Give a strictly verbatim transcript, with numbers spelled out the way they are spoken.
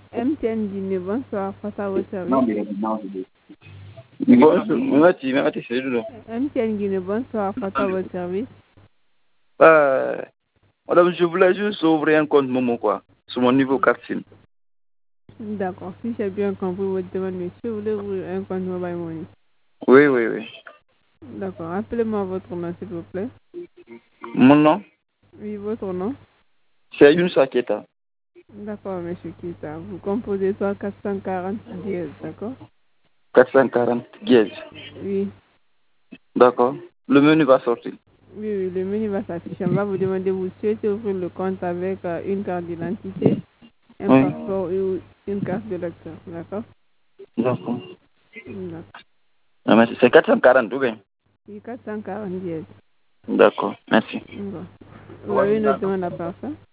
M T N Guinée, bonsoir, face à votre service. Bonjour, merci, merci, c'est Doudou. M T N Guinée, bonsoir, face à votre service. Euh, madame, je voulais juste ouvrir un compte Momo, quoi, sur mon niveau quatre SIM. D'accord, si j'ai bien compris votre demande, monsieur, vous voulez ouvrir un compte Mobile Money. Oui, oui, oui. D'accord, appelez-moi votre nom, s'il vous plaît. Mon nom, Oui, votre nom. c'est Younous Aketa. D'accord, monsieur Kita. Vous composez soit quatre cent quarante dièse, d'accord? quatre cent quarante dièse. Oui. D'accord. Le menu va sortir. Oui, oui, le menu va s'afficher. On va vous demander, vous souhaitez ouvrir le compte avec euh, une carte d'identité, un Oui. passeport ou une carte de lecteur, d'accord? D'accord. D'accord. Ah, merci. C'est quatre cent quarante, ou bien? Oui, quatre cent quarante dièse. D'accord, merci. Bon. Vous avez une autre demande à part ça?